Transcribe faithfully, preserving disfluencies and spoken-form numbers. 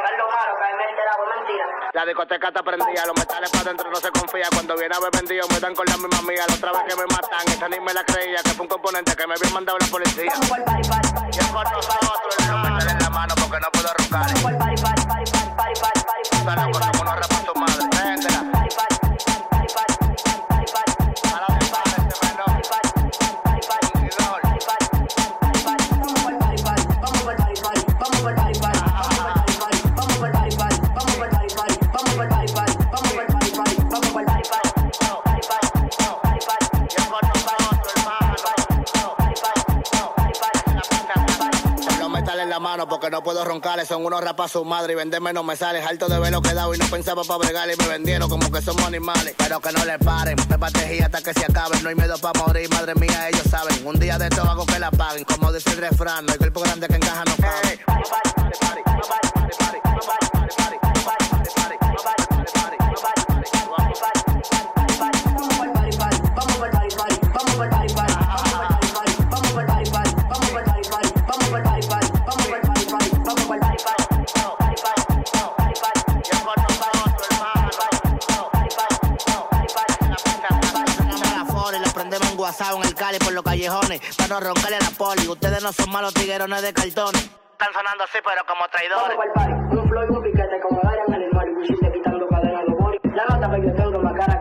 es lo malo, caerme el trago, mentira. La discoteca está prendida, los metales para adentro no se confía. Cuando viene a ver vendido me dan con la misma mía. La otra vez que me matan, esta ni me la creía. Que fue un componente que me había mandado la policía. Vamos por party, party, party. Y es por nosotros, los metales en la mano porque no puedo roncar. Vamos por party, party, party, party, party, party, party, Está loco, somos unos rapas tu madre. Véndela. party, party, party, party, party, party, party. A la vez para este menor. La mano porque no puedo roncarles, son unos rapas su madre y venderme no me sale. Alto de ver lo que he dado y no pensaba para bregar y me vendieron como que somos animales. Pero que no le paren, me patejí hasta que se acaben. No hay miedo para morir, madre mía, ellos saben. Un día de esto hago que la paguen, como dice el refrán, no hay cuerpo grande que encaja no cabe. En el Cali por los callejones, para no roncarle a la poli. Ustedes no son malos tiguerones de cartones. Están sonando así, pero como traidores. Vamos pa'l party, un flow y un piquete como Brian en el mar. Y chiste quitando cadena a los boris. La nota que yo tengo en la cara